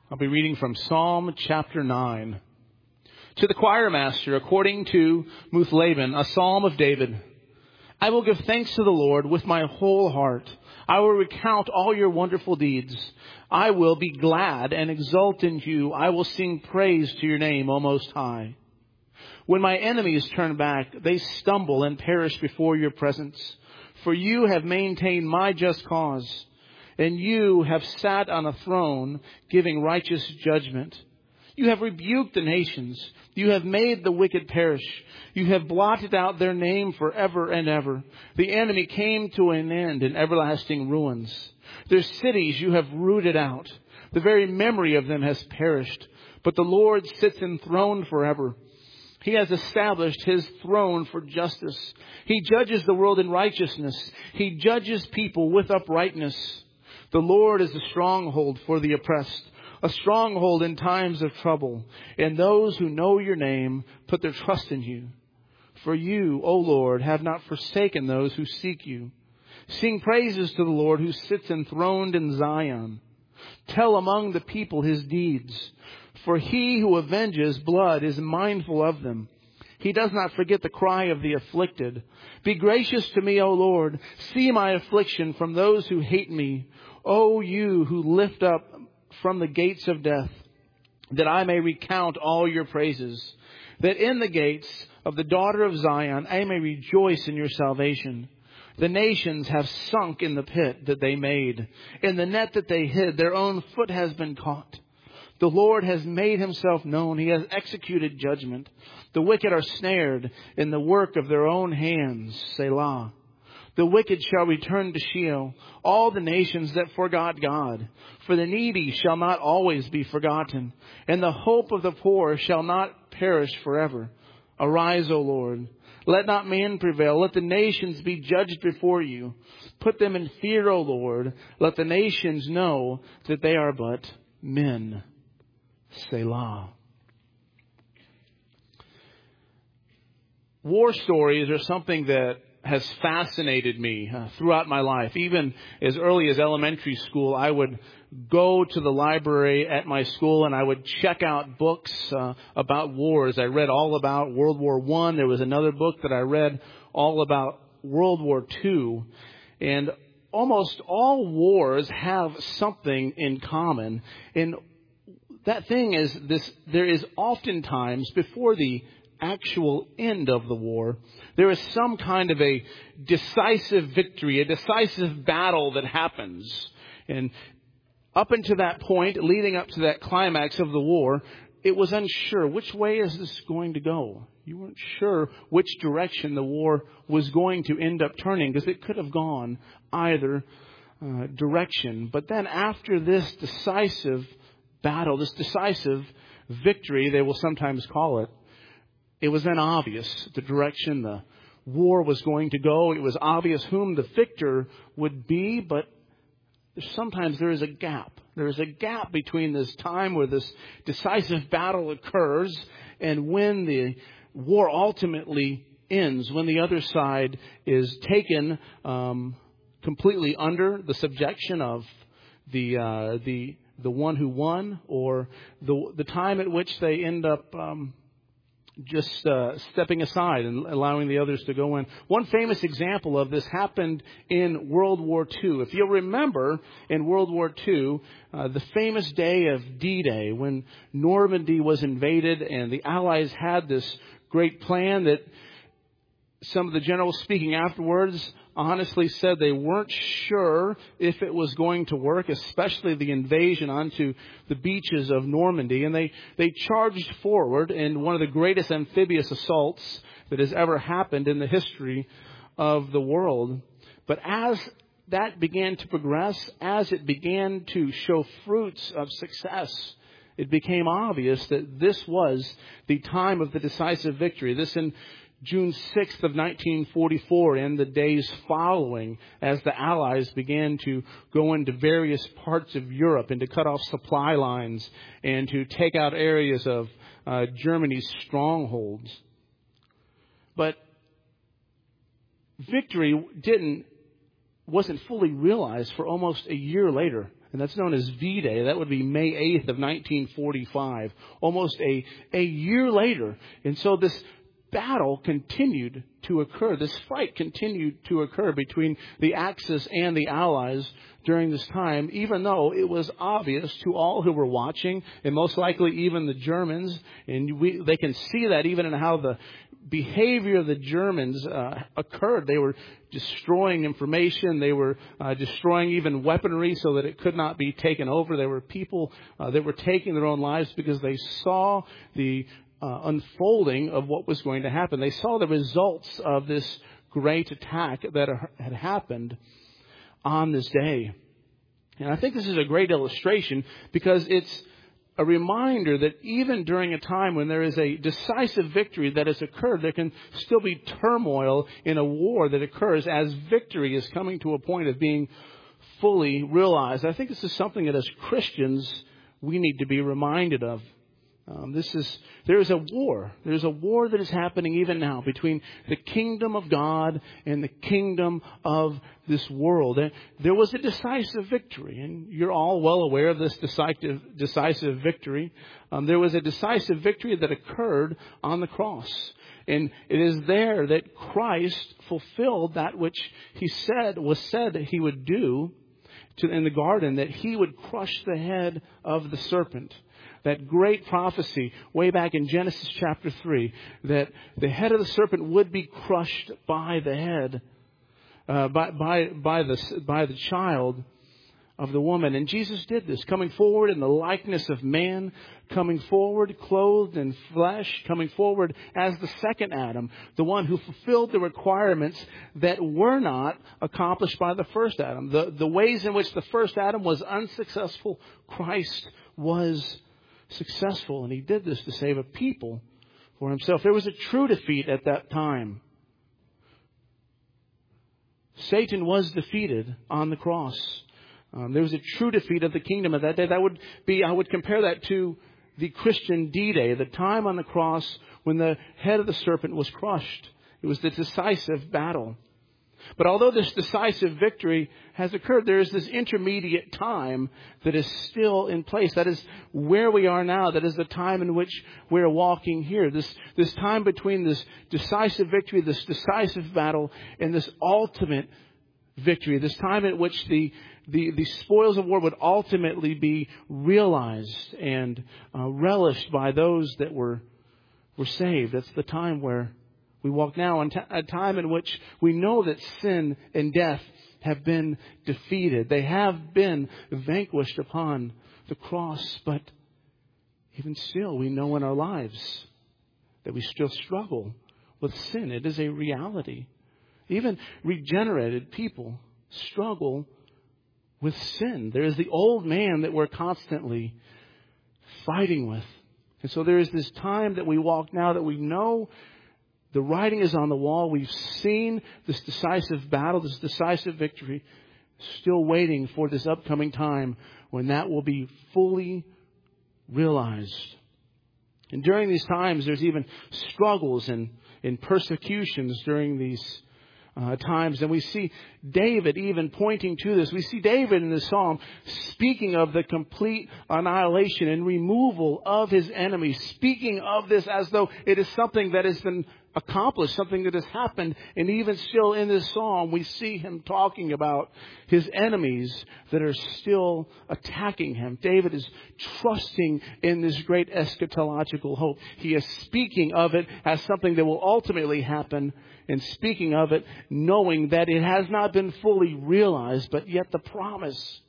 I'll be reading from Psalm chapter 9. To the choir master, according to Muthlabben, a psalm of David. I will give thanks to the Lord with my whole heart. I will recount all your wonderful deeds. I will be glad and exult in you. I will sing praise to your name, O Most High. When my enemies turn back, they stumble and perish before your presence. For you have maintained my just cause, and you have sat on a throne giving righteous judgment. You have rebuked the nations. You have made the wicked perish. You have blotted out their name forever and ever. The enemy came to an end in everlasting ruins. Their cities you have rooted out. The very memory of them has perished. But the Lord sits enthroned forever. He has established his throne for justice. He judges the world in righteousness. He judges people with uprightness. The Lord is a stronghold for the oppressed, a stronghold in times of trouble. And those who know your name put their trust in you. For you, O Lord, have not forsaken those who seek you. Sing praises to the Lord who sits enthroned in Zion. Tell among the people his deeds. For he who avenges blood is mindful of them. He does not forget the cry of the afflicted. Be gracious to me, O Lord. See my affliction from those who hate me. O you who lift up from the gates of death, that I may recount all your praises, that in the gates of the daughter of Zion I may rejoice in your salvation. The nations have sunk in the pit that they made. In the net that they hid, their own foot has been caught. The Lord has made himself known. He has executed judgment. The wicked are snared in the work of their own hands. Selah. The wicked shall return to Sheol, all the nations that forgot God. For the needy shall not always be forgotten, and the hope of the poor shall not perish forever. Arise, O Lord. Let not man prevail. Let the nations be judged before you. Put them in fear, O Lord. Let the nations know that they are but men. Selah. War stories are something that has fascinated me throughout my life. Even as early as elementary school, I would go to the library at my school and I would check out books about wars. I read all about World War I. There was another book that I read all about World War II. And almost all wars have something in common. And that thing is this: there is oftentimes, before the actual end of the war, there is some kind of a decisive victory, a decisive battle that happens. And up until that point, leading up to that climax of the war, it was unsure, which way is this going to go? You weren't sure which direction the war was going to end up turning, because it could have gone either direction. But then after this decisive battle, this decisive victory, they will sometimes call it, it was then obvious the direction the war was going to go. It was obvious whom the victor would be, but sometimes there is a gap. There is a gap between this time where this decisive battle occurs and when the war ultimately ends, when the other side is taken completely under the subjection of the one who won, or the time at which they end up just stepping aside and allowing the others to go in. One famous example of this happened in World War II. If you'll remember, in World War II, the famous day of D-Day, when Normandy was invaded and the Allies had this great plan that some of the generals speaking afterwards honestly said they weren't sure if it was going to work, especially the invasion onto the beaches of Normandy. And they charged forward in one of the greatest amphibious assaults that has ever happened in the history of the world. But as that began to progress, as it began to show fruits of success, it became obvious that this was the time of the decisive victory. This in June 6th of 1944 and the days following, as the Allies began to go into various parts of Europe and to cut off supply lines and to take out areas of Germany's strongholds. But victory wasn't fully realized for almost a year later, and that's known as V-Day. That would be May 8th of 1945, almost a year later. And so this battle continued to occur. This fight continued to occur between the Axis and the Allies during this time, even though it was obvious to all who were watching, and most likely even the Germans, and they can see that even in how the behavior of the Germans occurred. They were destroying information. They were destroying even weaponry so that it could not be taken over. There were people that were taking their own lives because they saw the unfolding of what was going to happen. They saw the results of this great attack that had happened on this day. And I think this is a great illustration because it's a reminder that even during a time when there is a decisive victory that has occurred, there can still be turmoil in a war that occurs as victory is coming to a point of being fully realized. I think this is something that as Christians we need to be reminded of. There is a war. There's a war that is happening even now between the kingdom of God and the kingdom of this world. And there was a decisive victory, and you're all well aware of this decisive victory. There was a decisive victory that occurred on the cross. And it is there that Christ fulfilled that which was said he would do in the garden, that he would crush the head of the serpent. That great prophecy way back in Genesis chapter 3, that the head of the serpent would be crushed by the head, by the child of the woman. And Jesus did this, coming forward in the likeness of man, coming forward clothed in flesh, coming forward as the second Adam, the one who fulfilled the requirements that were not accomplished by the first Adam. The ways in which the first Adam was unsuccessful, Christ was successful, and he did this to save a people for himself. There was a true defeat at that time. Satan was defeated on the cross. There was a true defeat of the kingdom at that day. I would compare that to the Christian D-Day, the time on the cross when the head of the serpent was crushed. It was the decisive battle. But although this decisive victory has occurred, there is this intermediate time that is still in place. That is where we are now. That is the time in which we are walking here. This time between this decisive victory, this decisive battle, and this ultimate victory. This time at which the spoils of war would ultimately be realized and relished by those that were saved. That's the time where we walk now, a time in which we know that sin and death have been defeated. They have been vanquished upon the cross. But even still, we know in our lives that we still struggle with sin. It is a reality. Even regenerated people struggle with sin. There is the old man that we're constantly fighting with. And so there is this time that we walk now that we know the writing is on the wall. We've seen this decisive battle, this decisive victory, still waiting for this upcoming time when that will be fully realized. And during these times, there's even struggles and persecutions during these times. And we see David even pointing to this. We see David in the Psalm speaking of the complete annihilation and removal of his enemies, speaking of this as though it is something that has been accomplished, something that has happened. And even still in this psalm, we see him talking about his enemies that are still attacking him. David is trusting in this great eschatological hope. He is speaking of it as something that will ultimately happen, and speaking of it knowing that it has not been fully realized, but yet the promise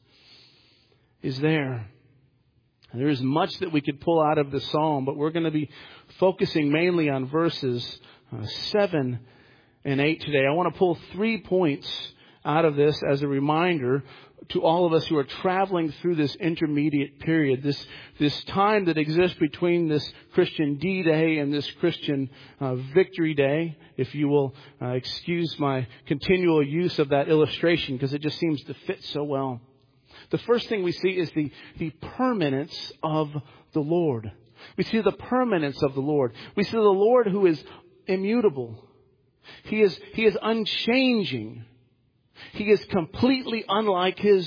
is there. And there is much that we could pull out of the psalm, but we're going to be focusing mainly on verses 7 and 8 today. I want to pull 3 points out of this as a reminder to all of us who are traveling through this intermediate period, this time that exists between this Christian D-Day and this Christian Victory Day. If you will excuse my continual use of that illustration, because it just seems to fit so well. The first thing we see is the permanence of the Lord. We see the permanence of the Lord. We see the Lord who is immutable. He is unchanging. He is completely unlike his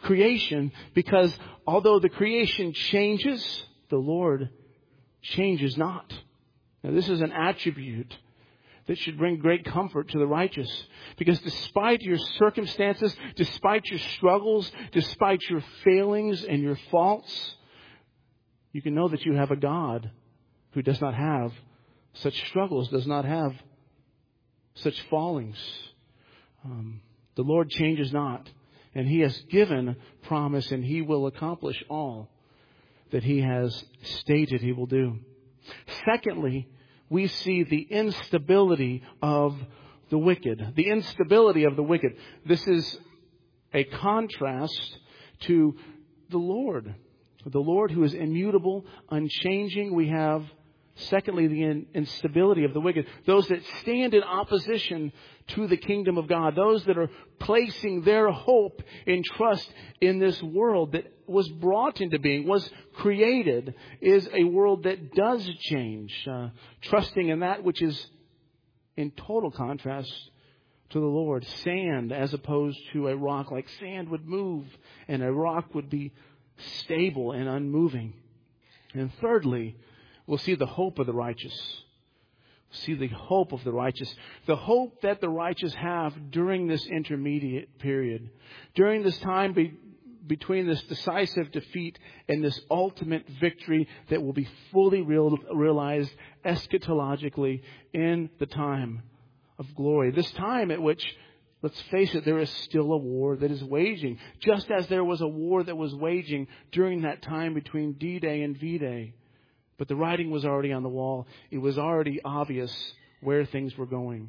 creation, because although the creation changes, the Lord changes not. Now, this is an attribute that should bring great comfort to the righteous, because despite your circumstances, despite your struggles, despite your failings and your faults, you can know that you have a God who does not have such struggles, does not have such fallings. The Lord changes not, and He has given promise, and He will accomplish all that He has stated He will do. Secondly, we see the instability of the wicked. The instability of the wicked. This is a contrast to the Lord. The Lord who is immutable, unchanging. We have, secondly, the instability of the wicked. Those that stand in opposition to the kingdom of God. Those that are placing their hope and trust in this world that was brought into being, was created, is a world that does change. Trusting in that which is in total contrast to the Lord. Sand as opposed to a rock. Like sand would move and a rock would be stable and unmoving. And thirdly, we'll see the hope of the righteous. See the hope of the righteous. The hope that the righteous have during this intermediate period. During this time between this decisive defeat and this ultimate victory that will be fully realized eschatologically in the time of glory. This time at which, let's face it, there is still a war that is waging. Just as there was a war that was waging during that time between D-Day and V-Day. But the writing was already on the wall. It was already obvious where things were going.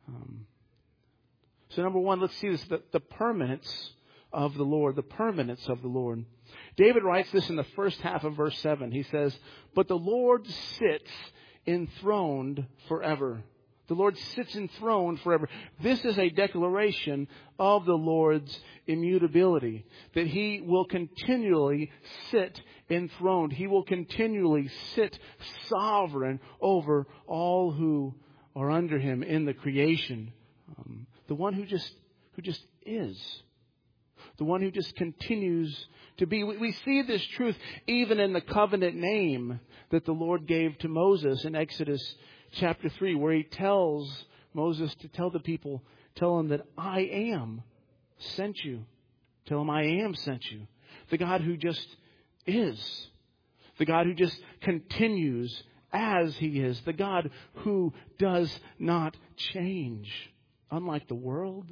So number one, let's see this, the permanence of the Lord. The permanence of the Lord. David writes this in the first half of verse 7. He says, "But the Lord sits enthroned forever." The Lord sits enthroned forever. This is a declaration of the Lord's immutability. That He will continually sit enthroned. He will continually sit sovereign over all who are under Him in the creation. The one who just is. The one who just continues to be. We see this truth even in the covenant name that the Lord gave to Moses in Exodus chapter 3, where He tells Moses to tell the people, tell them that I am sent you. Tell them I am sent you. The God who just is. The God who just continues as He is. The God who does not change. Unlike the world.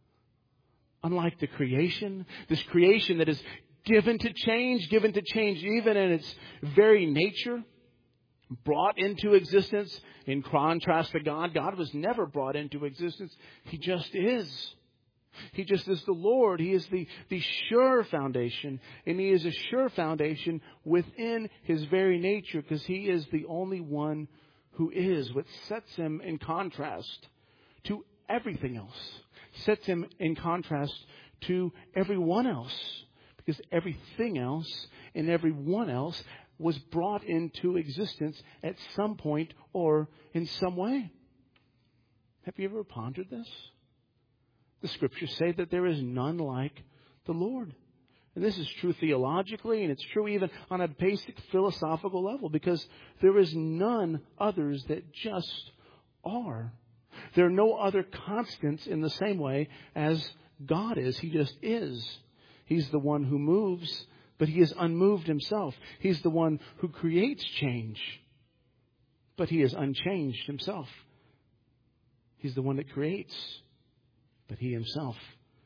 Unlike the creation. This creation that is given to change even in its very nature. Brought into existence in contrast to God. God was never brought into existence. He just is. He just is the Lord. He is the sure foundation. And He is a sure foundation within His very nature, because He is the only one who is. What sets Him in contrast to everything else. Sets Him in contrast to everyone else. Because everything else and everyone else was brought into existence at some point or in some way. Have you ever pondered this? The Scriptures say that there is none like the Lord. And this is true theologically, and it's true even on a basic philosophical level, because there is none others that just are. There are no other constants in the same way as God is. He just is. He's the one who moves, but He is unmoved Himself. He's the one who creates change, but He is unchanged Himself. He's the one that creates, but He Himself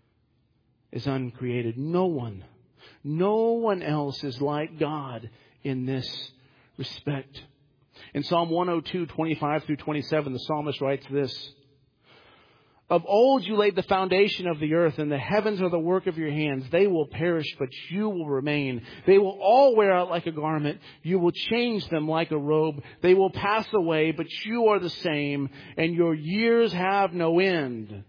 is uncreated. No one else is like God in this respect. In Psalm 102, 25 through 27, the psalmist writes this: "Of old you laid the foundation of the earth, and the heavens are the work of your hands. They will perish, but you will remain. They will all wear out like a garment. You will change them like a robe. They will pass away, but you are the same, and your years have no end."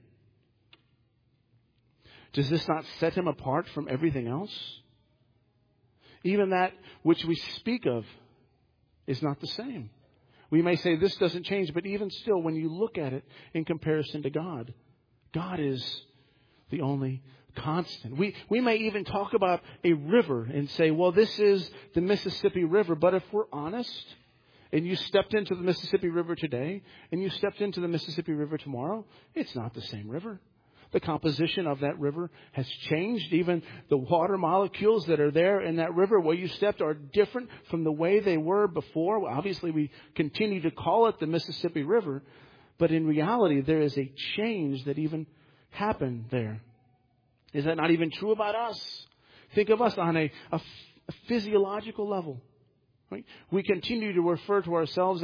Does this not set Him apart from everything else? Even that which we speak of is not the same. We may say this doesn't change, but even still, when you look at it in comparison to God, God is the only constant. We may even talk about a river and say, well, this is the Mississippi River. But if we're honest, and you stepped into the Mississippi River today, and you stepped into the Mississippi River tomorrow, it's not the same river. The composition of that river has changed. Even the water molecules that are there in that river where you stepped are different from the way they were before. Obviously, we continue to call it the Mississippi River, but in reality, there is a change that even happened there. Is that not even true about us? Think of us on a physiological level. Right? We continue to refer to ourselves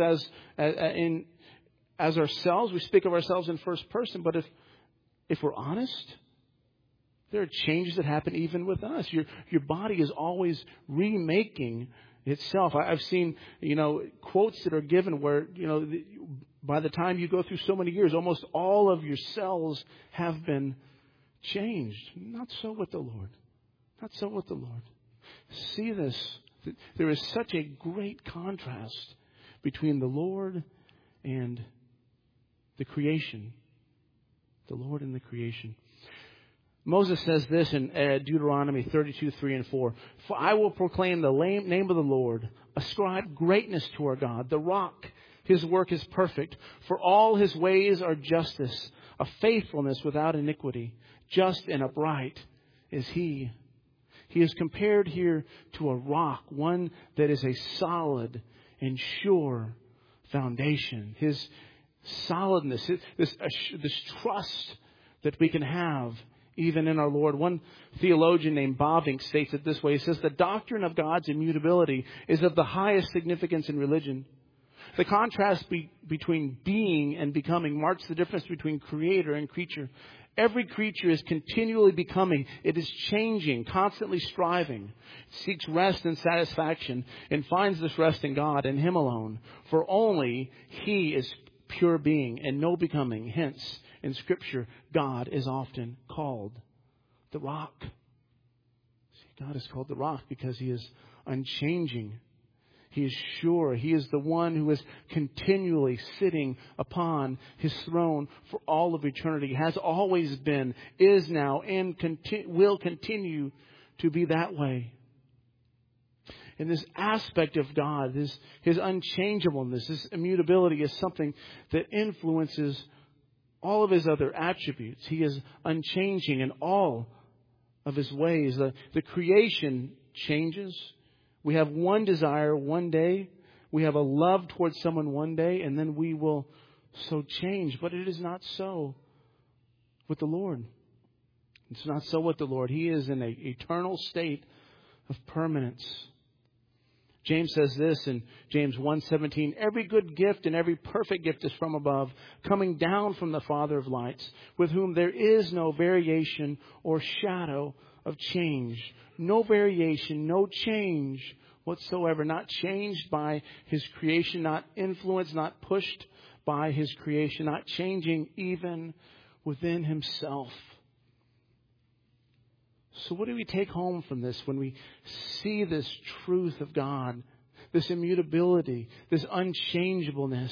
as ourselves. We speak of ourselves in first person, but if we're honest, there are changes that happen even with us. Your body is always remaking itself. I've seen, quotes that are given where, by the time you go through so many years, almost all of your cells have been changed. Not so with the Lord. Not so with the Lord. See this. There is such a great contrast between the Lord and the creation. The Lord and the creation. Moses says this in Deuteronomy 32:3-4. For I will proclaim the name of the Lord. Ascribe greatness to our God, the rock. His work is perfect. For all his ways are justice, a faithfulness without iniquity. Just and upright is he. He is compared here to a rock, one that is a solid and sure foundation. His solidness, this trust that we can have even in our Lord. One theologian named Bavinck states it this way. He says, the doctrine of God's immutability is of the highest significance in religion. The contrast between being and becoming marks the difference between creator and creature. Every creature is continually becoming. It is changing, constantly striving. It seeks rest and satisfaction and finds this rest in God and Him alone. For only He is pure being and no becoming. Hence, in Scripture, God is often called the rock. See, God is called the rock because He is unchanging. He is sure. He is the one who is continually sitting upon His throne for all of eternity. Has always been, is now, and will continue to be that way. And this aspect of God, His unchangeableness, His immutability is something that influences all of His other attributes. He is unchanging in all of His ways. The creation changes. We have one desire one day. We have a love towards someone one day, and then we will so change. But it is not so with the Lord. It's not so with the Lord. He is in an eternal state of permanence. James says this in James 1:17, every good gift and every perfect gift is from above, coming down from the Father of lights, with whom there is no variation or shadow of change. No variation, no change whatsoever. Not changed by His creation, not influenced, not pushed by His creation, not changing even within Himself. So what do we take home from this when we see this truth of God, this immutability, this unchangeableness?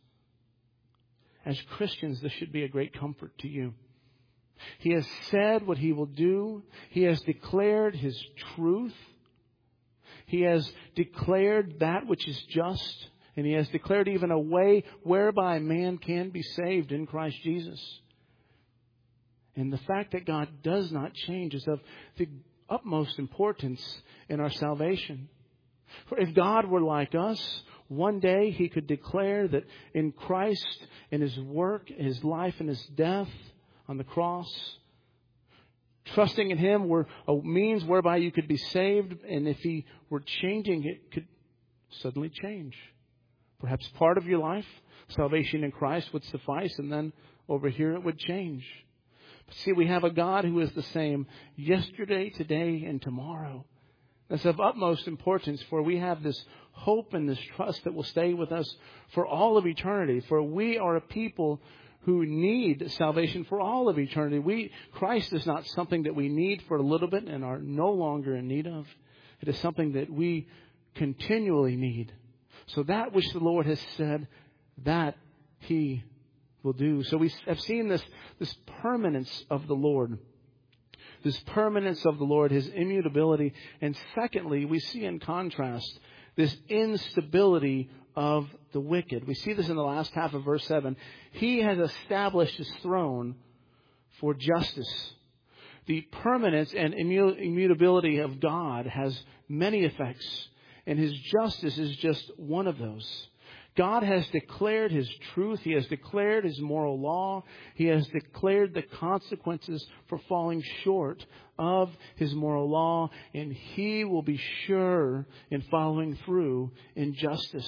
As Christians, this should be a great comfort to you. He has said what He will do. He has declared His truth. He has declared that which is just. And He has declared even a way whereby man can be saved in Christ Jesus. And the fact that God does not change is of the utmost importance in our salvation. For if God were like us, one day He could declare that in Christ, in His work, His life, and His death on the cross, trusting in Him were a means whereby you could be saved. And if He were changing, it could suddenly change. Perhaps part of your life, salvation in Christ, would suffice, and then over here it would change. But see, we have a God who is the same yesterday, today, and tomorrow. That's of utmost importance, for we have this hope and this trust that will stay with us for all of eternity. For we are a people who need salvation for all of eternity. Christ is not something that we need for a little bit and are no longer in need of. It is something that we continually need. So that which the Lord has said, that He will do. So we have seen this permanence of the Lord. this permanence of the Lord, His immutability. And secondly, we see in contrast this instability of the wicked. We see this in the last half of verse 7. He has established His throne for justice. The permanence and immutability of God has many effects, and His justice is just one of those. God has declared His truth. He has declared His moral law. He has declared the consequences for falling short of His moral law, and He will be sure in following through in justice.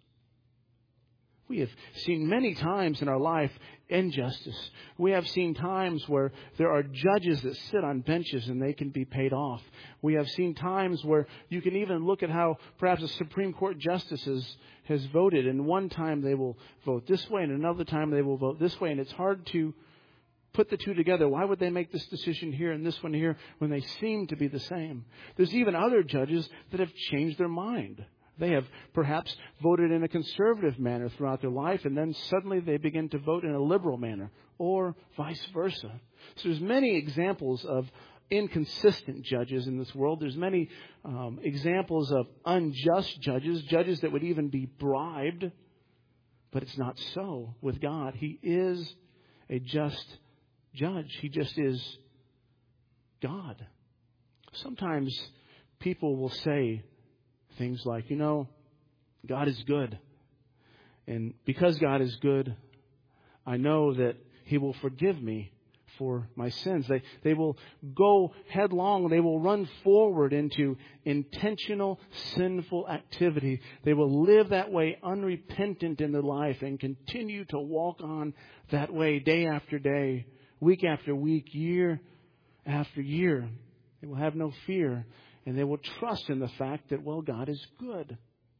We have seen many times in our life injustice. We have seen times where there are judges that sit on benches and they can be paid off. We have seen times where you can even look at how perhaps a Supreme Court justice has voted. And one time they will vote this way and another time they will vote this way. And it's hard to put the two together. Why would they make this decision here and this one here when they seem to be the same? There's even other judges that have changed their mind. They have perhaps voted in a conservative manner throughout their life, and then suddenly they begin to vote in a liberal manner, or vice versa. So there's many examples of inconsistent judges in this world. There's many examples of unjust judges, judges that would even be bribed. But it's not so with God. He is a just judge. He just is God. Sometimes people will say things like, God is good. And because God is good, I know that He will forgive me for my sins. They will go headlong. They will run forward into intentional sinful activity. They will live that way unrepentant in their life and continue to walk on that way day after day, week after week, year after year. They will have no fear. And they will trust in the fact that, God is good.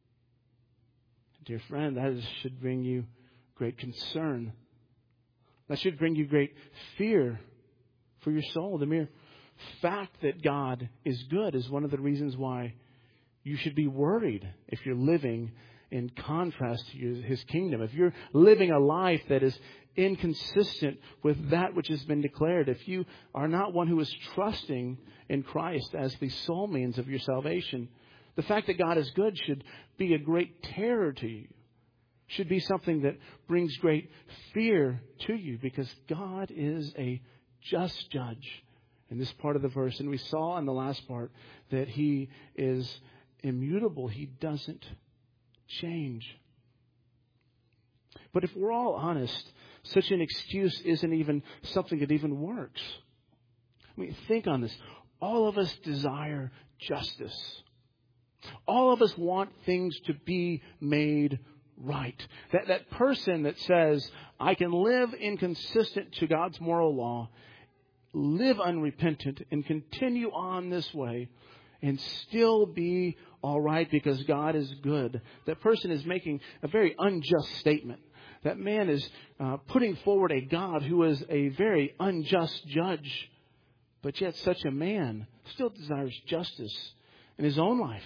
Dear friend, that should bring you great concern. That should bring you great fear for your soul. The mere fact that God is good is one of the reasons why you should be worried if you're living in contrast to His kingdom. If you're living a life that is inconsistent with that which has been declared, if you are not one who is trusting in Christ as the sole means of your salvation, the fact that God is good should be a great terror to you. Should be something that brings great fear to you, because God is a just judge in this part of the verse. And we saw in the last part that He is immutable. He doesn't change. But if we're all honest, such an excuse isn't even something that even works. Think on this. All of us desire justice. All of us want things to be made right. That person that says, I can live inconsistent to God's moral law, live unrepentant, and continue on this way, and still be all right because God is good. That person is making a very unjust statement. That man is putting forward a God who is a very unjust judge. But yet such a man still desires justice in his own life.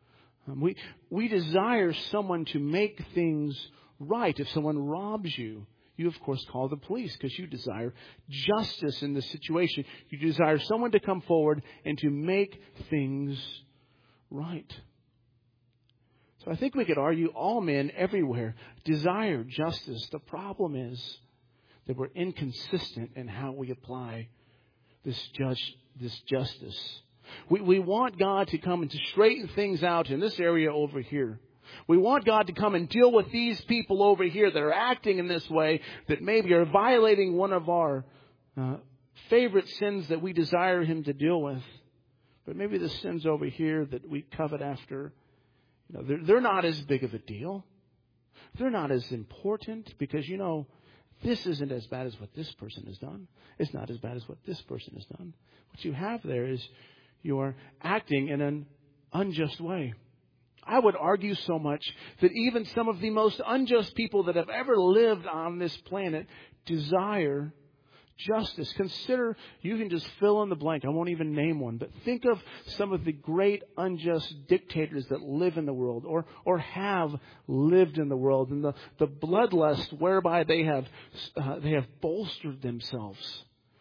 We desire someone to make things right. If someone robs you, you of course call the police because you desire justice in the situation. You desire someone to come forward and to make things right. So I think we could argue all men everywhere desire justice. The problem is that we're inconsistent in how we apply this justice. We want God to come and to straighten things out in this area over here. We want God to come and deal with these people over here that are acting in this way, that maybe are violating one of our favorite sins that we desire Him to deal with. But maybe the sins over here that we covet after, they're not as big of a deal. They're not as important because, this isn't as bad as what this person has done. It's not as bad as what this person has done. What you have there is you're acting in an unjust way. I would argue so much that even some of the most unjust people that have ever lived on this planet desire justice. Consider, you can just fill in the blank. I won't even name one. But think of some of the great unjust dictators that live in the world or have lived in the world, and the bloodlust whereby they have bolstered themselves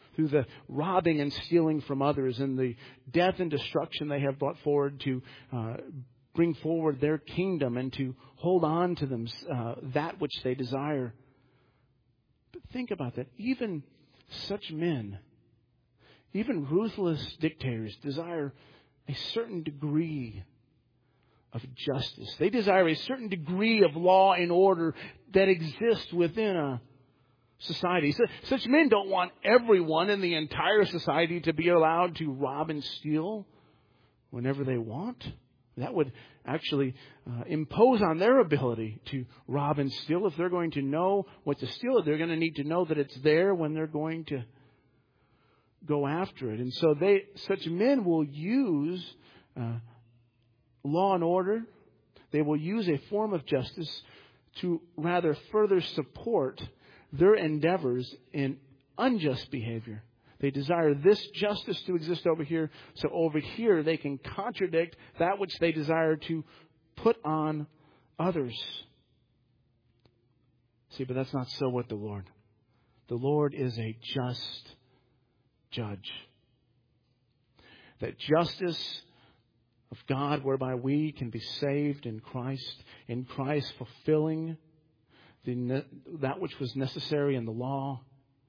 through the robbing and stealing from others, and the death and destruction they have brought forward to bring forward their kingdom and to hold on to them that which they desire. But think about that. Even such men, even ruthless dictators, desire a certain degree of justice. They desire a certain degree of law and order that exists within a society. So, such men don't want everyone in the entire society to be allowed to rob and steal whenever they want. That would actually impose on their ability to rob and steal. If they're going to know what to steal, they're going to need to know that it's there when they're going to go after it. And so such men will use law and order. They will use a form of justice to rather further support their endeavors in unjust behavior. They desire this justice to exist over here, so over here they can contradict that which they desire to put on others. See, but that's not so with the Lord. The Lord is a just judge. That justice of God whereby we can be saved in Christ fulfilling that which was necessary in the law,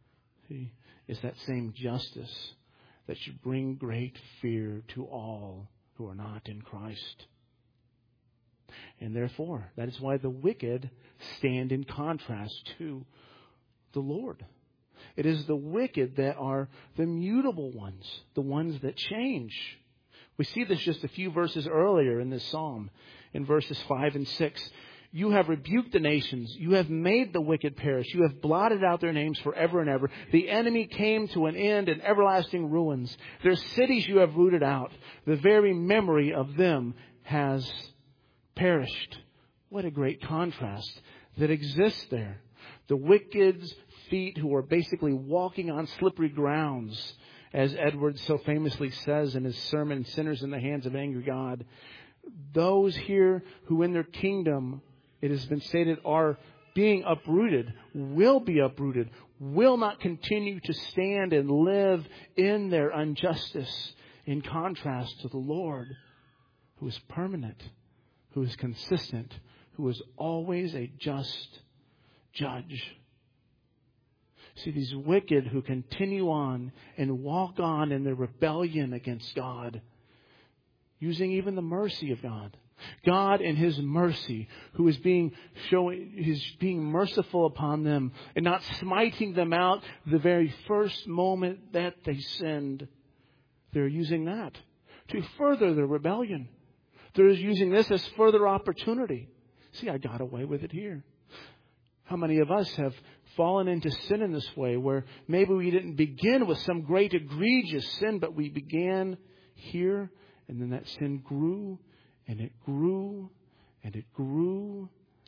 is that same justice that should bring great fear to all who are not in Christ. And therefore, that is why the wicked stand in contrast to the Lord. It is the wicked that are the mutable ones, the ones that change. We see this just a few verses earlier in this psalm, in verses 5 and 6. You have rebuked the nations. You have made the wicked perish. You have blotted out their names forever and ever. The enemy came to an end in everlasting ruins. Their cities you have rooted out. The very memory of them has perished. What a great contrast that exists there. The wicked's feet who are basically walking on slippery grounds, as Edwards so famously says in his sermon, Sinners in the Hands of Angry God. Those here who in their kingdom, it has been stated, are being uprooted, will be uprooted, will not continue to stand and live in their injustice, in contrast to the Lord, who is permanent, who is consistent, who is always a just judge. See, these wicked who continue on and walk on in their rebellion against God, using even the mercy of God. God in His mercy, who is being merciful upon them and not smiting them out the very first moment that they sinned. They're using that to further their rebellion. They're using this as further opportunity. See, I got away with it here. How many of us have fallen into sin in this way, where maybe we didn't begin with some great egregious sin, but we began here, and then that sin grew, and it grew, and it grew.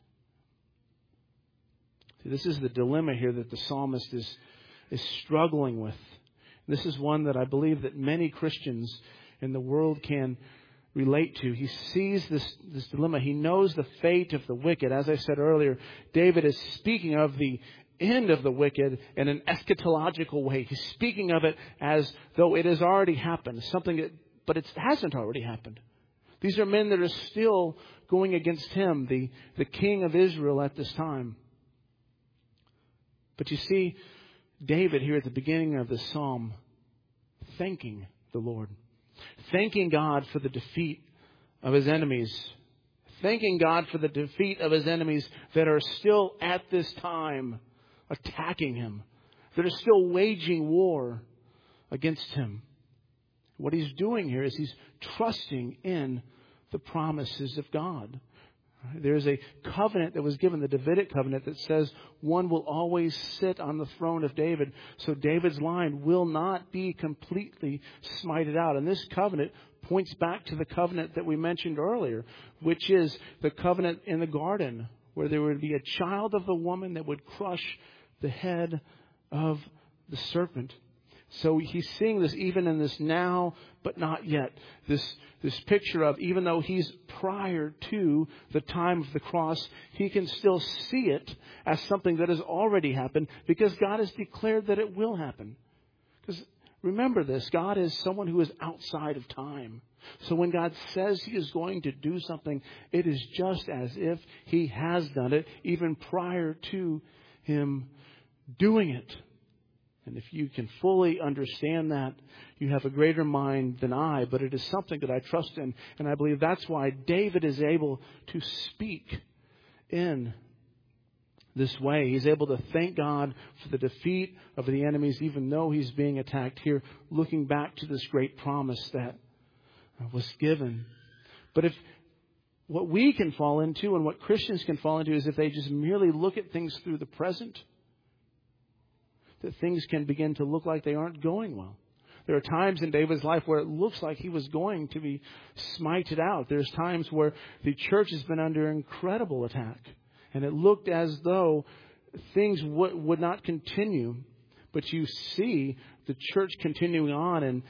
See, this is the dilemma here that the psalmist is struggling with. This is one that I believe that many Christians in the world can relate to. He sees this dilemma. He knows the fate of the wicked. As I said earlier, David is speaking of the end of the wicked in an eschatological way. He's speaking of it as though it has already happened, but it hasn't already happened. These are men that are still going against him, the king of Israel at this time. But you see, David here at the beginning of the psalm, thanking the Lord. Thanking God for the defeat of his enemies. Thanking God for the defeat of his enemies that are still at this time attacking him. That are still waging war against him. What he's doing here is he's trusting in the promises of God. There's a covenant that was given, the Davidic covenant, that says one will always sit on the throne of David. So David's line will not be completely smited out. And this covenant points back to the covenant that we mentioned earlier, which is the covenant in the garden, where there would be a child of the woman that would crush the head of the serpent. So he's seeing this even in this now, but not yet. This picture of, even though he's prior to the time of the cross, he can still see it as something that has already happened, because God has declared that it will happen. Because remember this, God is someone who is outside of time. So when God says He is going to do something, it is just as if He has done it even prior to Him doing it. And if you can fully understand that, you have a greater mind than I, but it is something that I trust in. And I believe that's why David is able to speak in this way. He's able to thank God for the defeat of the enemies, even though he's being attacked here, looking back to this great promise that was given. But if what we can fall into and what Christians can fall into is if they just merely look at things through the present, that things can begin to look like they aren't going well. There are times in David's life where it looks like he was going to be smited out. There's times where the church has been under incredible attack. And it looked as though things would not continue. But you see the church continuing on, and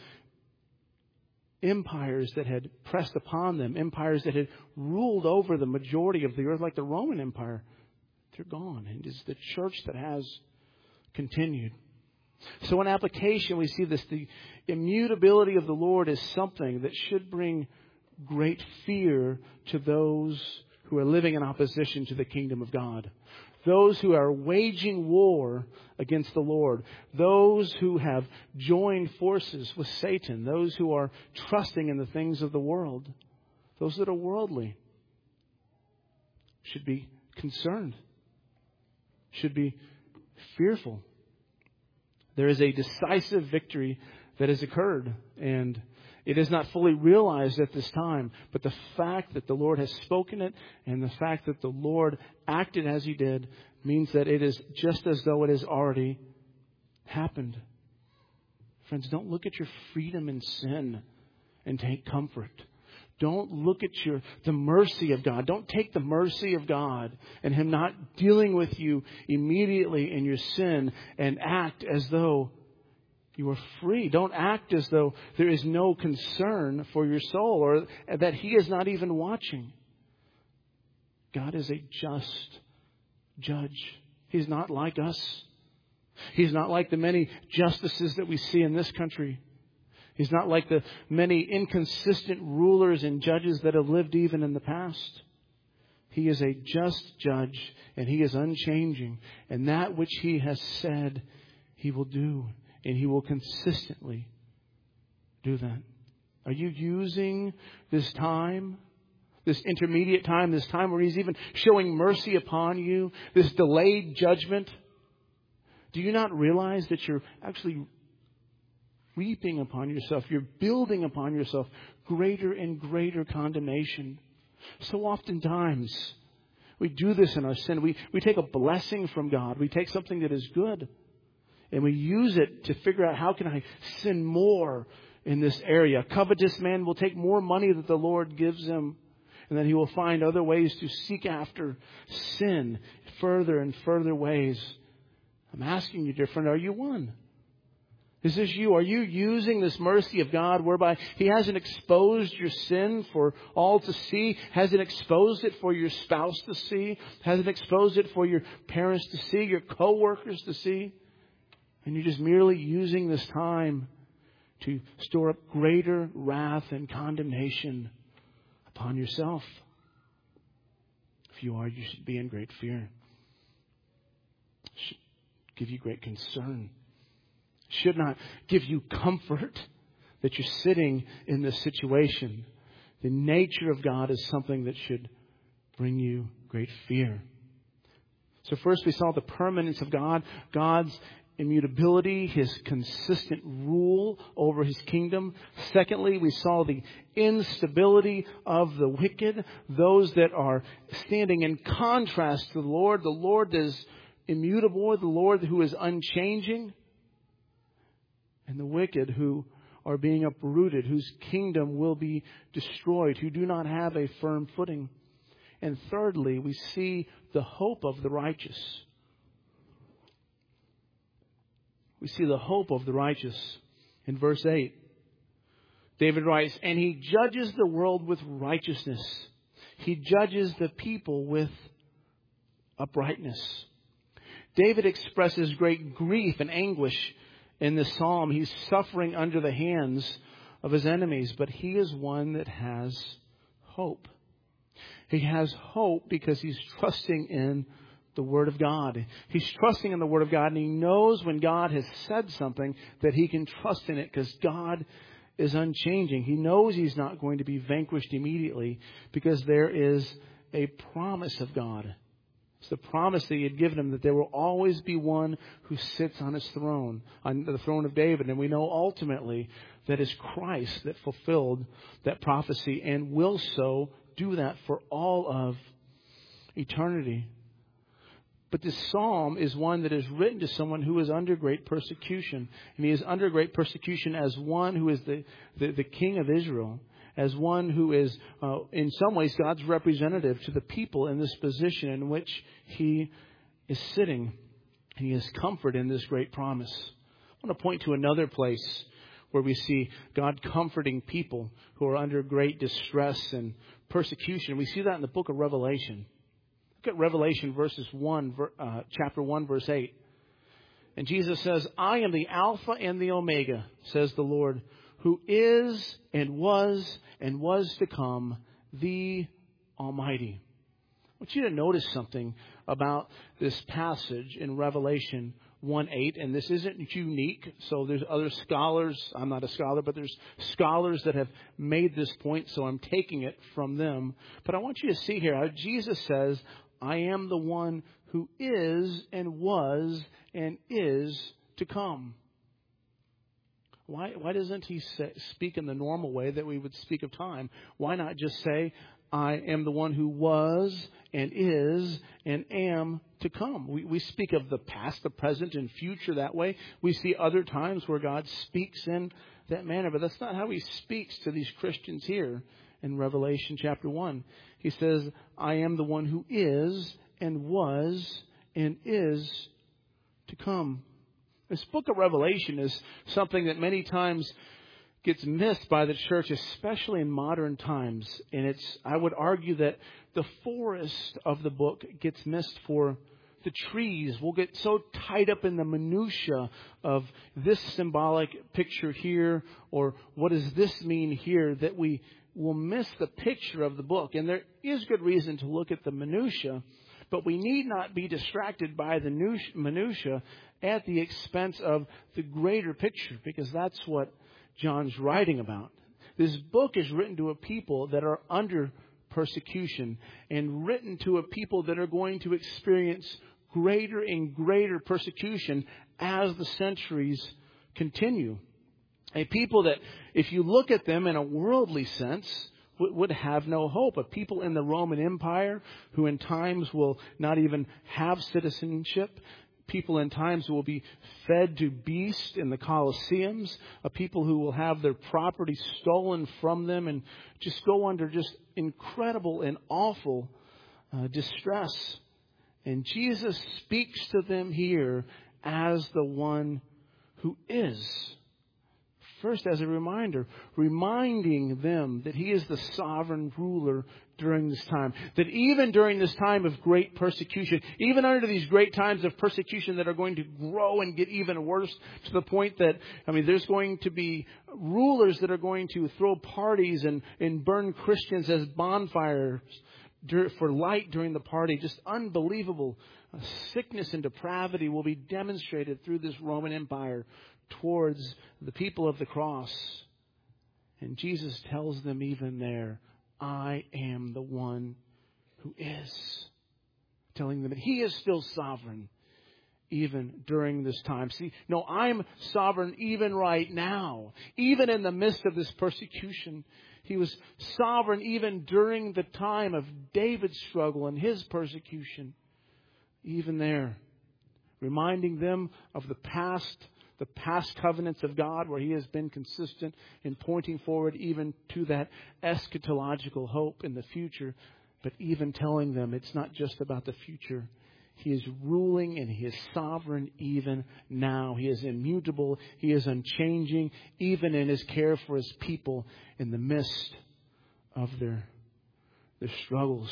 empires that had pressed upon them, empires that had ruled over the majority of the earth, like the Roman Empire, they're gone. And it's the church that has continued. So in application, we see this. The immutability of the Lord is something that should bring great fear to those who are living in opposition to the kingdom of God. Those who are waging war against the Lord. Those who have joined forces with Satan. Those who are trusting in the things of the world. Those that are worldly should be concerned. Should be fearful. There is a decisive victory that has occurred, and it is not fully realized at this time. But the fact that the Lord has spoken it and the fact that the Lord acted as He did means that it is just as though it has already happened. Friends, don't look at your freedom in sin and take comfort. Don't look at the mercy of God. Don't take the mercy of God and Him not dealing with you immediately in your sin and act as though you are free. Don't act as though there is no concern for your soul or that He is not even watching. God is a just judge. He's not like us. He's not like the many justices that we see in this country. He's not like the many inconsistent rulers and judges that have lived even in the past. He is a just judge, and He is unchanging. And that which He has said, He will do. And He will consistently do that. Are you using this time, this intermediate time, this time where He's even showing mercy upon you, this delayed judgment? Do you not realize that you're actually reaping upon yourself, you're building upon yourself greater and greater condemnation? So oftentimes we do this in our sin. We take a blessing from God. We take something that is good and we use it to figure out, how can I sin more in this area? A covetous man will take more money that the Lord gives him, and then he will find other ways to seek after sin, further and further ways. I'm asking you, dear friend, are you one? Is this you? Are you using this mercy of God whereby He hasn't exposed your sin for all to see? Hasn't exposed it for your spouse to see? Hasn't exposed it for your parents to see? Your co-workers to see? And you're just merely using this time to store up greater wrath and condemnation upon yourself. If you are, you should be in great fear. It should give you great concern. Should not give you comfort that you're sitting in this situation. The nature of God is something that should bring you great fear. So first we saw the permanence of God, God's immutability, His consistent rule over His kingdom. Secondly, we saw the instability of the wicked, those that are standing in contrast to the Lord. The Lord is immutable, the Lord who is unchanging. And the wicked who are being uprooted, whose kingdom will be destroyed, who do not have a firm footing. And thirdly, we see the hope of the righteous. We see the hope of the righteous in verse 8. David writes, "And He judges the world with righteousness. He judges the people with uprightness." David expresses great grief and anguish In this psalm, he's suffering under the hands of his enemies, but he is one that has hope. He has hope because he's trusting in the Word of God. He's trusting in the Word of God, and he knows when God has said something that he can trust in it because God is unchanging. He knows he's not going to be vanquished immediately because there is a promise of God. It's the promise that he had given him that there will always be one who sits on his throne, on the throne of David. And we know ultimately that it's Christ that fulfilled that prophecy and will so do that for all of eternity. But this psalm is one that is written to someone who is under great persecution. And he is under great persecution as one who is the king of Israel, as one who is, in some ways, God's representative to the people in this position in which he is sitting. And he has comfort in this great promise. I want to point to another place where we see God comforting people who are under great distress and persecution. We see that in the book of Revelation. Look at Revelation chapter 1, verse 8. And Jesus says, I am the Alpha and the Omega, says the Lord, who is and was to come, the Almighty. I want you to notice something about this passage in Revelation 1:8, and this isn't unique. So there's other scholars. I'm not a scholar, but there's scholars that have made this point, so I'm taking it from them. But I want you to see here how Jesus says, I am the one who is and was and is to come. Why doesn't he speak in the normal way that we would speak of time? Why not just say, I am the one who was and is and am to come? We speak of the past, the present, and future that way. We see other times where God speaks in that manner, but that's not how he speaks to these Christians here in Revelation chapter 1. He says, I am the one who is and was and is to come. This book of Revelation is something that many times gets missed by the church, especially in modern times. And I would argue that the forest of the book gets missed for the trees. We'll get so tied up in the minutia of this symbolic picture here, or what does this mean here, that we will miss the picture of the book. And there is good reason to look at the minutia, but we need not be distracted by the minutia at the expense of the greater picture, because that's what John's writing about. This book is written to a people that are under persecution, and written to a people that are going to experience greater and greater persecution as the centuries continue. A people that, if you look at them in a worldly sense, would have no hope. A people in the Roman Empire who in times will not even have citizenship. People in times who will be fed to beasts in the Colosseums. A people who will have their property stolen from them and just go under just incredible and awful distress. And Jesus speaks to them here as the one who is. First, as a reminder, reminding them that he is the sovereign ruler during this time. That even during this time of great persecution, even under these great times of persecution that are going to grow and get even worse, to the point that, there's going to be rulers that are going to throw parties and burn Christians as bonfires for light during the party. Just unbelievable sickness and depravity will be demonstrated through this Roman Empire towards the people of the cross. And Jesus tells them even there, I am the one who is. Telling them that he is still sovereign even during this time. See, no, I'm sovereign even right now. Even in the midst of this persecution. He was sovereign even during the time of David's struggle and his persecution. Even there. Reminding them of the past covenants of God, where he has been consistent in pointing forward even to that eschatological hope in the future, but even telling them it's not just about the future. He is ruling and he is sovereign even now. He is immutable. He is unchanging, even in his care for his people in the midst of their struggles.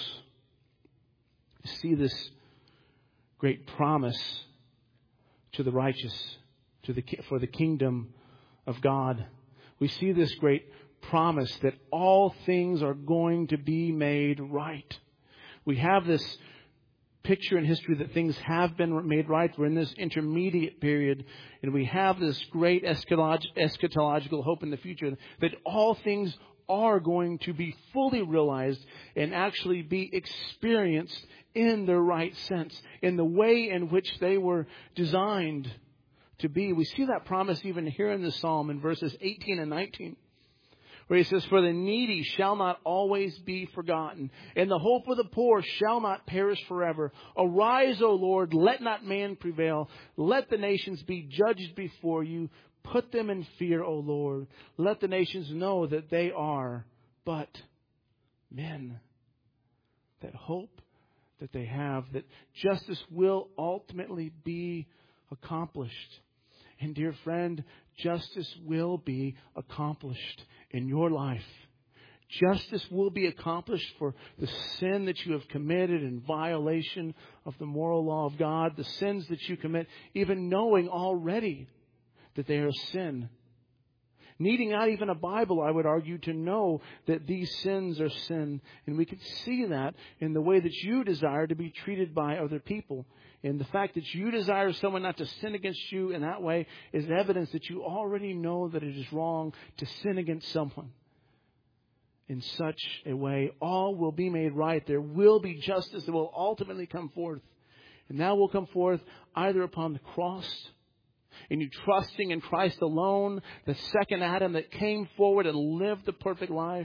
You see this great promise to the righteous. for the kingdom of God. We see this great promise that all things are going to be made right. We have this picture in history that things have been made right. We're in this intermediate period, and we have this great eschatological hope in the future that all things are going to be fully realized and actually be experienced in their right sense, in the way in which they were designed to be. We see that promise even here in the Psalm in verses 18 and 19. Where he says, "For the needy shall not always be forgotten, and the hope of the poor shall not perish forever. Arise, O Lord, let not man prevail. Let the nations be judged before you. Put them in fear, O Lord. Let the nations know that they are but men." That hope that they have, that justice will ultimately be accomplished. And dear friend, justice will be accomplished in your life. Justice will be accomplished for the sin that you have committed in violation of the moral law of God, the sins that you commit, even knowing already that they are sin. Needing not even a Bible, I would argue, to know that these sins are sin. And we can see that in the way that you desire to be treated by other people. And the fact that you desire someone not to sin against you in that way is evidence that you already know that it is wrong to sin against someone in such a way. All will be made right. There will be justice that will ultimately come forth. And that will come forth either upon the cross, and you trusting in Christ alone, the second Adam that came forward and lived the perfect life,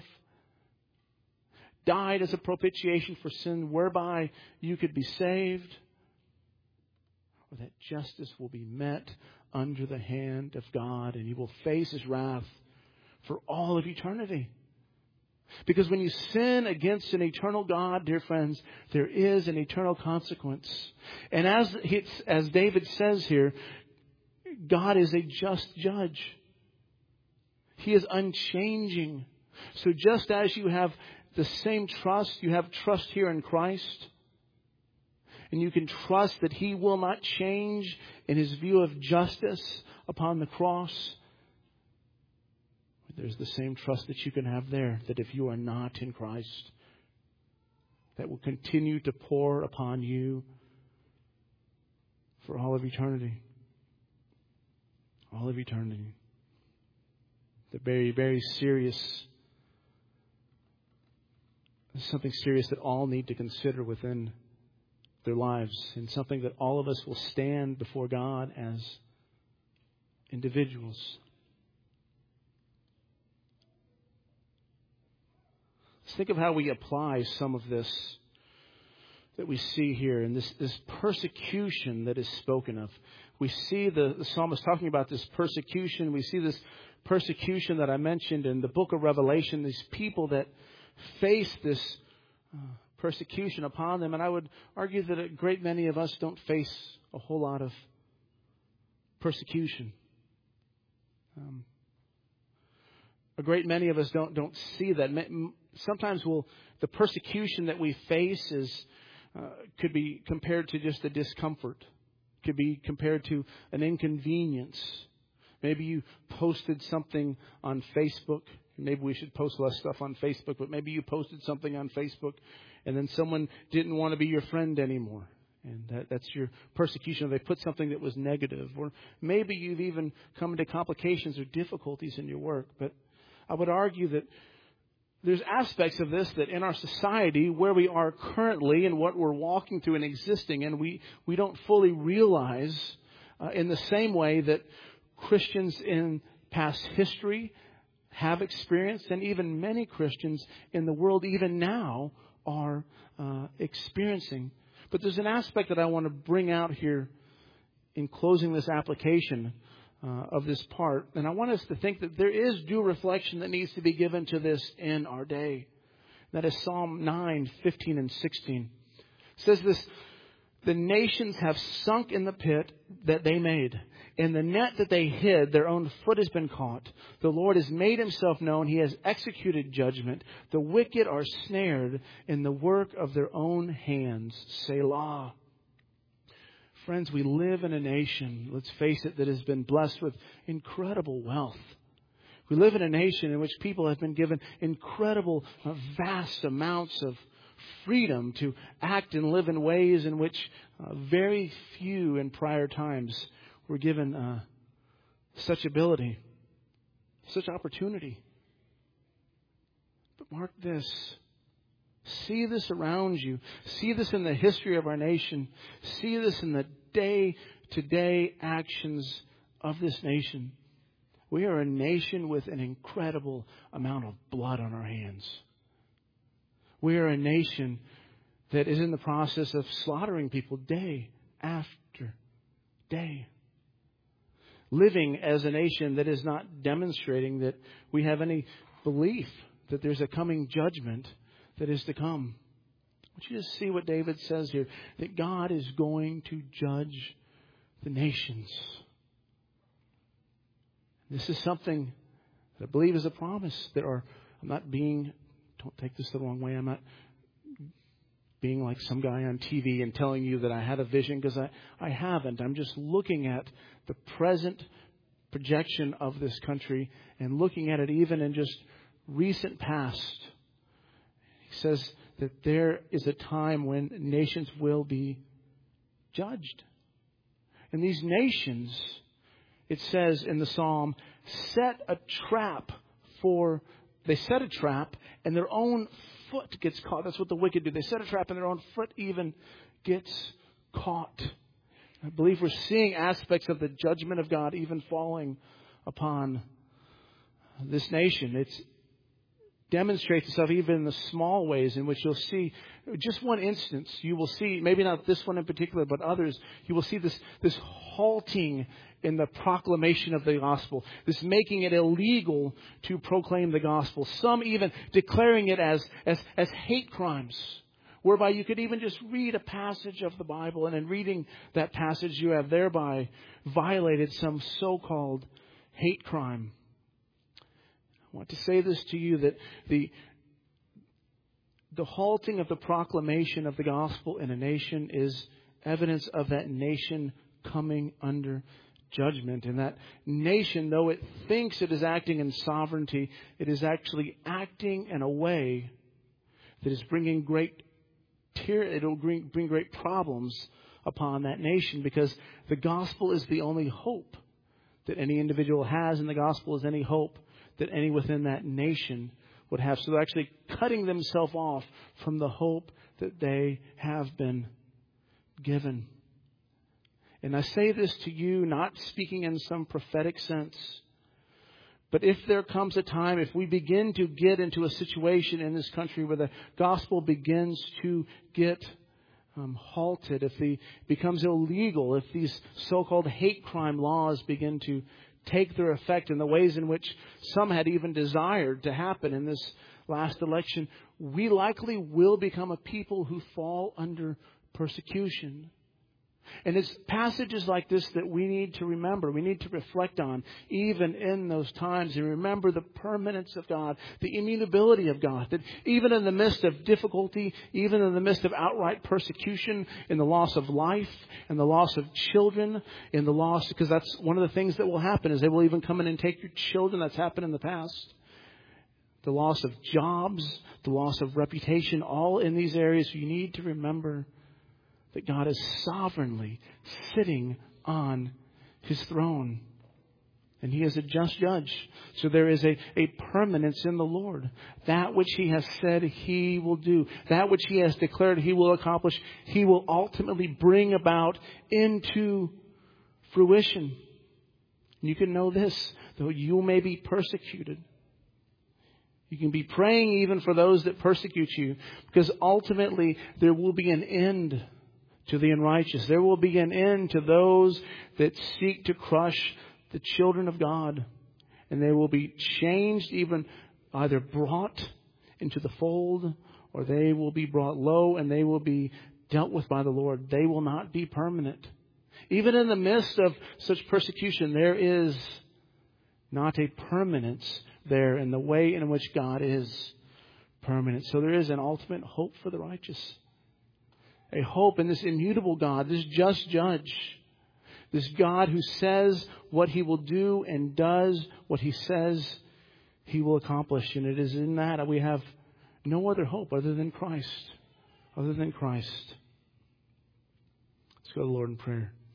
died as a propitiation for sin, whereby you could be saved, or that justice will be met under the hand of God, and you will face His wrath for all of eternity. Because when you sin against an eternal God, dear friends, there is an eternal consequence. And as David says here, God is a just judge. He is unchanging. So just as you have the same trust, you have trust here in Christ, and you can trust that He will not change in His view of justice upon the cross, there's the same trust that you can have there, that if you are not in Christ, that will continue to pour upon you for all of eternity. All of eternity. The very, very serious, something serious that all need to consider within their lives, and something that all of us will stand before God as individuals. Let's think of how we apply some of this that we see here, and this persecution that is spoken of. We see the psalmist talking about this persecution. We see this persecution that I mentioned in the book of Revelation, these people that face this persecution upon them. And I would argue that a great many of us don't face a whole lot of persecution. A great many of us don't see that. Sometimes the persecution that we face could be compared to just a discomfort. Could be compared to an inconvenience. Maybe you posted something on Facebook. Maybe we should post less stuff on Facebook, but maybe you posted something on Facebook and then someone didn't want to be your friend anymore. And that's your persecution. They put something that was negative. Or maybe you've even come into complications or difficulties in your work. But I would argue that there's aspects of this that in our society, where we are currently and what we're walking through and existing in, we don't fully realize in the same way that Christians in past history have experienced, and even many Christians in the world even now are experiencing. But there's an aspect that I want to bring out here in closing this application of this part. And I want us to think that there is due reflection that needs to be given to this in our day. That is Psalm 9, 15 and 16. It says this: "The nations have sunk in the pit that they made. In the net that they hid, their own foot has been caught. The Lord has made Himself known. He has executed judgment. The wicked are snared in the work of their own hands. Selah." Friends, we live in a nation, let's face it, that has been blessed with incredible wealth. We live in a nation in which people have been given incredible, vast amounts of freedom to act and live in ways in which very few in prior times were given such ability, such opportunity. But mark this. See this around you. See this in the history of our nation. See this in the day-to-day actions of this nation. We are a nation with an incredible amount of blood on our hands. We are a nation that is in the process of slaughtering people day after day. Living as a nation that is not demonstrating that we have any belief that there's a coming judgment that is to come. I want you to see what David says here, that God is going to judge the nations. This is something that I believe is a promise. Don't take this the wrong way, I'm not being like some guy on TV and telling you that I had a vision, because I haven't. I'm just looking at the present projection of this country and looking at it even in just recent past. He says that there is a time when nations will be judged. And these nations, it says in the Psalm, set a trap and their own foot gets caught. That's what the wicked do. They set a trap and their own foot even gets caught. I believe we're seeing aspects of the judgment of God even falling upon this nation. It demonstrates itself even in the small ways in which you'll see just one instance. You will see, maybe not this one in particular, but others. You will see this halting in the proclamation of the gospel. This making it illegal to proclaim the gospel. Some even declaring it as hate crimes, whereby you could even just read a passage of the Bible, and in reading that passage you have thereby violated some so-called hate crime. I want to say this to you, that the halting of the proclamation of the gospel in a nation is evidence of that nation coming under judgment. And that nation, though it thinks it is acting in sovereignty, it is actually acting in a way that is bringing it'll bring great problems upon that nation, because the gospel is the only hope that any individual has, and the gospel is any hope that any within that nation would have. So they're actually cutting themselves off from the hope that they have been given. And I say this to you, not speaking in some prophetic sense, but if there comes a time, if we begin to get into a situation in this country where the gospel begins to get halted, if it becomes illegal, if these so-called hate crime laws begin to take their effect in the ways in which some had even desired to happen in this last election, we likely will become a people who fall under persecution. And it's passages like this that we need to remember. We need to reflect on, even in those times, and remember the permanence of God, the immutability of God. That even in the midst of difficulty, even in the midst of outright persecution, in the loss of life, and the loss of children, in the loss, because that's one of the things that will happen, is they will even come in and take your children. That's happened in the past. The loss of jobs, the loss of reputation, all in these areas. You need to remember that God is sovereignly sitting on His throne. And He is a just judge. So there is a permanence in the Lord. That which He has said He will do, that which He has declared He will accomplish, He will ultimately bring about into fruition. And you can know this, though you may be persecuted, you can be praying even for those that persecute you, because ultimately there will be an end to the unrighteous. There will be an end to those that seek to crush the children of God. And they will be changed, even either brought into the fold, or they will be brought low and they will be dealt with by the Lord. They will not be permanent. Even in the midst of such persecution, there is not a permanence there in the way in which God is permanent. So there is an ultimate hope for the righteous. a hope in this immutable God, this just judge, this God who says what He will do and does what He says He will accomplish. And it is in that we have no other hope other than Christ. Other than Christ. Let's go to the Lord in prayer.